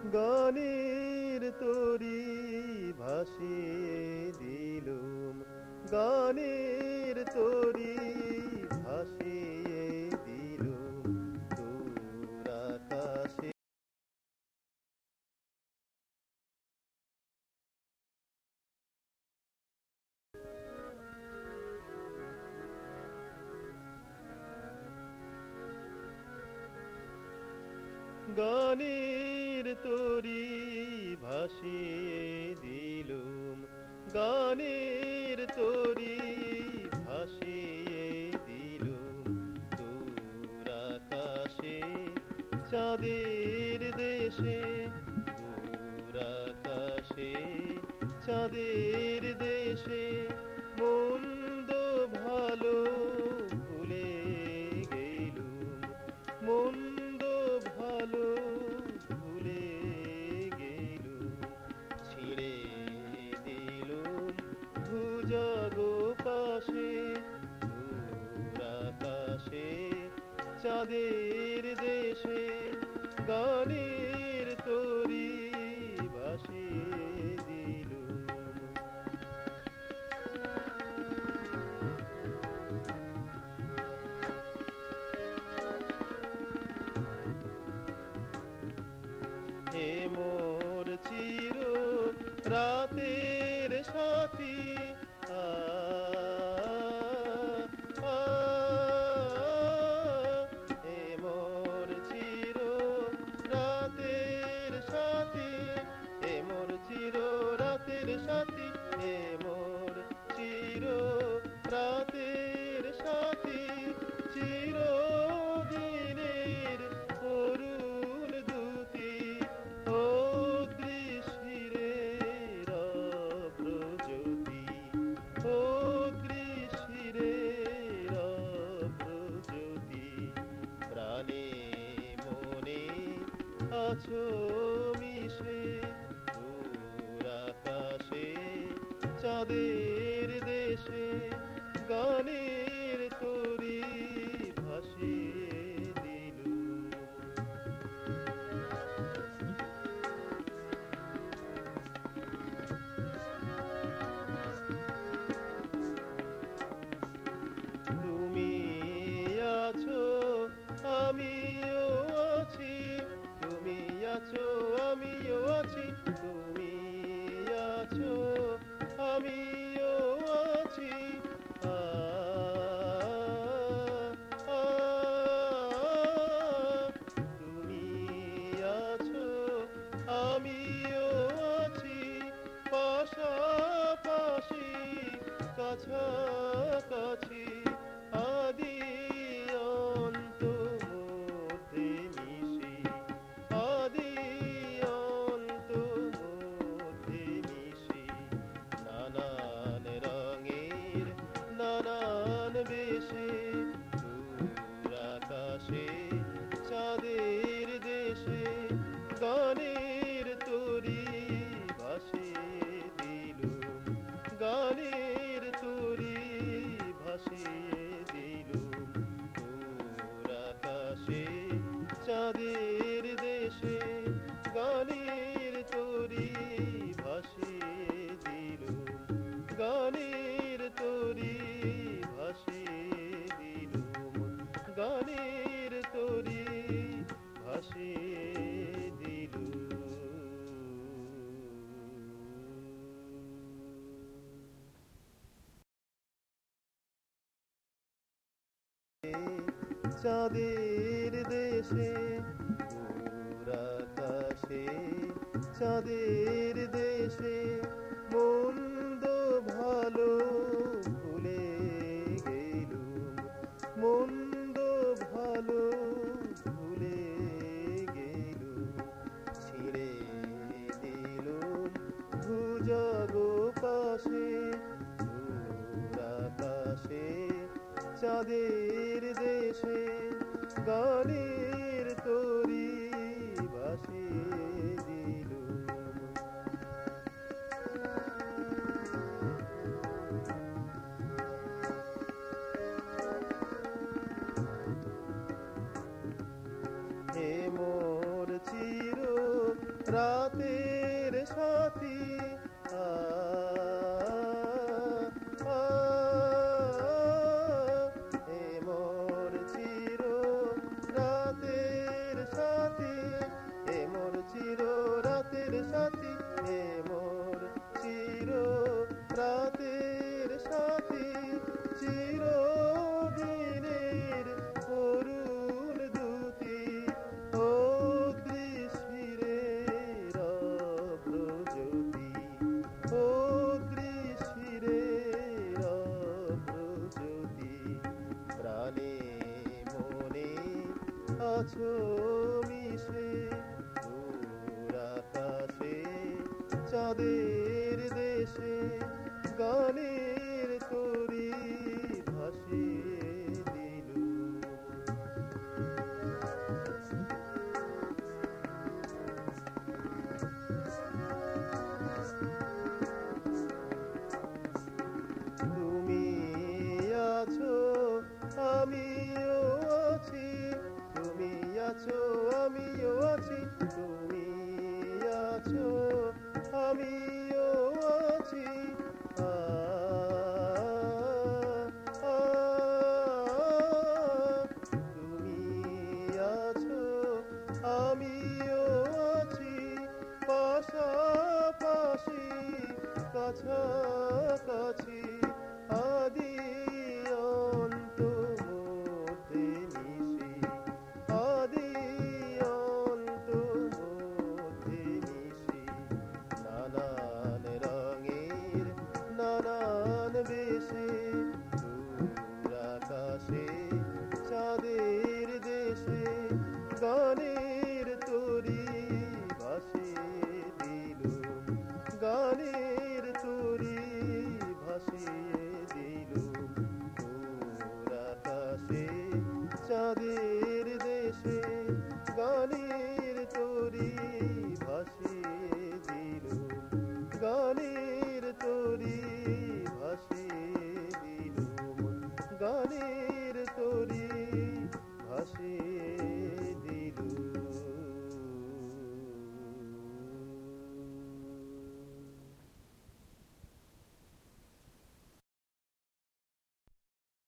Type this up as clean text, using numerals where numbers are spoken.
গানের তরি ভাসিয়ে দিলুম, গানের তরি ভাসিয়ে দিলুম দূর আকাশে। গানের তরি ভাসিয়ে দিলুম, গানের তরি ভাসিয়ে দিলুম দূর আকাশে, চাঁদের দেশে দূর আকাশে, চাঁদের দেশে। মন্দ ভালো ভুলে গেলুম, মন্দ ভালো ভুলে গেলুম, ছিঁড়ে দিলুম ভুজগ পাশে দূর আকাশে, চাঁদের দেশে। গানের তরি ভাসিয়ে দিলুম। হে মোর চির রাতের সাথী, আ আ, হে মোর চির রাতের সাথী, হে মোর চির রাতের সাথী, হে মোর চির রাতের সাথী, চিরদিনের অরুণ দ্যুতি, অগ্নিশিরের অভ্রজ্যোতি, অগ্নিশিরের অভ্রজ্যোতি। প্রাণে মনে আছো মিশে দূর আকাশে, চাঁদের দেশে। গানের তরি ভাসিয়ে দিলুম। তুমি আছো আমিও আছি, তুমি আছো আমিও আছি, তুমি আছো আমিও আছি। আ আ, তুমি আছো আমিও আছি, পাশাপাশি কাছাকাছি, আদি অন্ত মধ্যে মিশি, আদি অন্ত মধ্যে মিশি। নানান রঙের নানান বেশে দূর আকাশে, চাঁদের দেশে। গানের তরি ভাসিয়ে দিলুম, গানের তরি ভাসিয়ে দিলুম দূর আকাশে, চাঁদের দেশে। গানের তরি ভাসিয়ে দিলুম, গানের তরি ভাসিয়ে দিলুম, গানের তরি ভাসিয়ে দিলুম। চাঁদের দেশে দূর আকাশে, চাঁদের দেশে। মন্দ ভালো ভুলে গেলুম, মন্দ ভালো ভুলে গেলুম, ছিঁড়ে দিলুম ভুজগ পাশে দূর আকাশে, চাঁদের দেশে। গানের তরি ভাসিয়ে দিলুম। হে মোর চির চাঁদের দেশে গানে